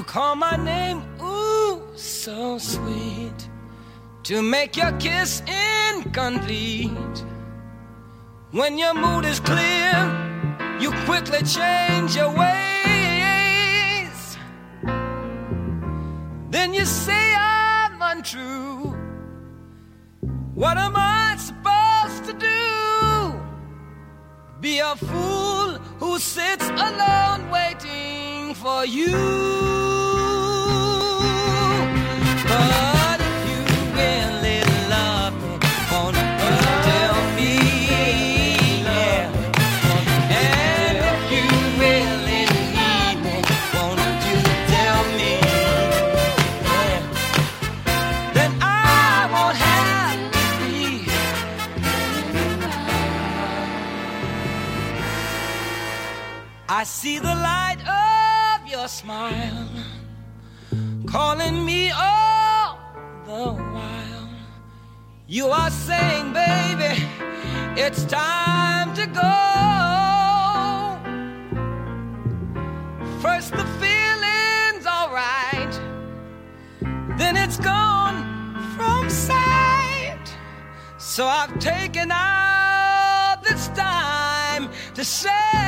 call my name, ooh, so sweet, to make your kiss incomplete. When your mood is clear, you quickly change your ways. Then you say I'm untrue. What am I supposed to do? Be a fool who sits alone waiting for you. But if you really love me, won't you tell me? Yeah. And if you really need me, won't you tell me? Yeah. Then I won't have to be. I see the light of your smile calling me all the while. You are saying, baby, it's time to go. First the feeling's alright, then it's gone from sight. So I've taken out this time to say